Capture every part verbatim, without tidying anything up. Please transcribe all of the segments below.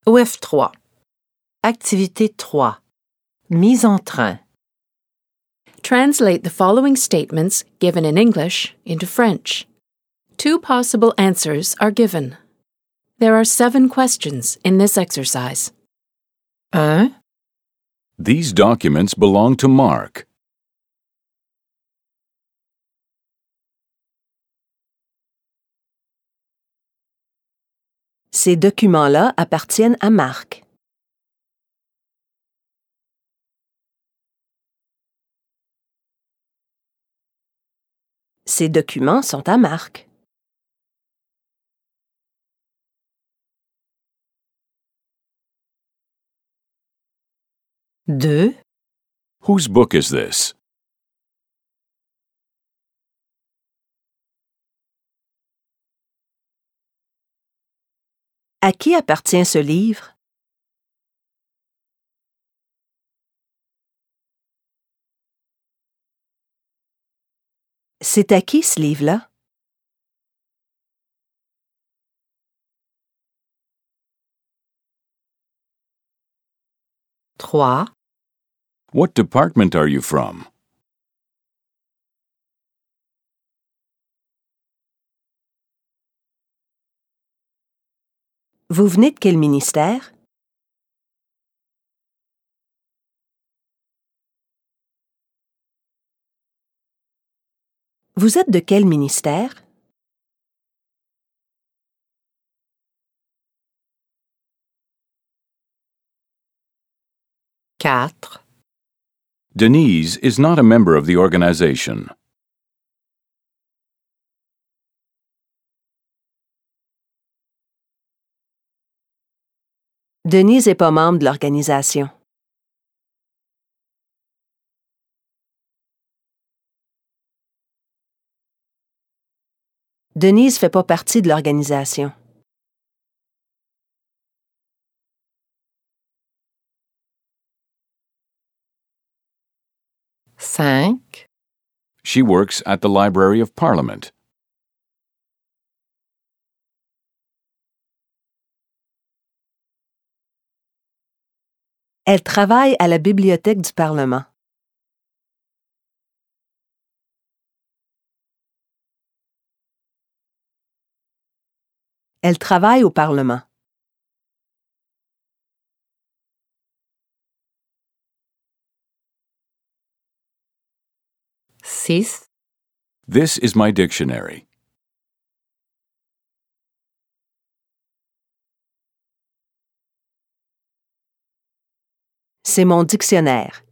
O F trois. Activité trois. Mise en train. Translate the following statements given in English into French. Two possible answers are given. There are seven questions in this exercise. un. These documents belong to Mark. Ces documents-là appartiennent à Marc. Ces documents sont à Marc. deux. Whose book is this? À qui appartient ce livre? C'est à qui ce livre-là? trois. What department are you from? Vous venez de quel ministère? Vous êtes de quel ministère? quatre. Denise is not a member of the organization. Denise n'est pas membre de l'organisation. Denise ne fait pas partie de l'organisation. cinq. She works at the Library of Parliament. Elle travaille à la Bibliothèque du Parlement. Elle travaille au Parlement. six. This is my dictionary. C'est mon dictionnaire.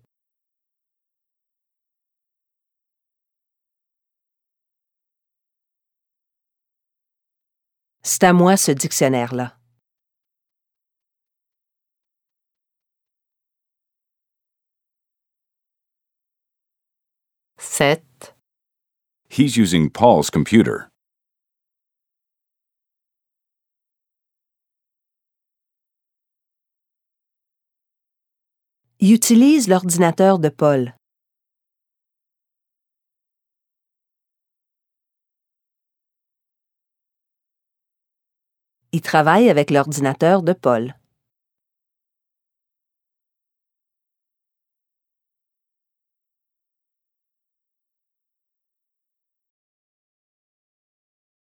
C'est à moi ce dictionnaire-là. sept. He's using Paul's computer. Il utilise l'ordinateur de Paul. Il travaille avec l'ordinateur de Paul.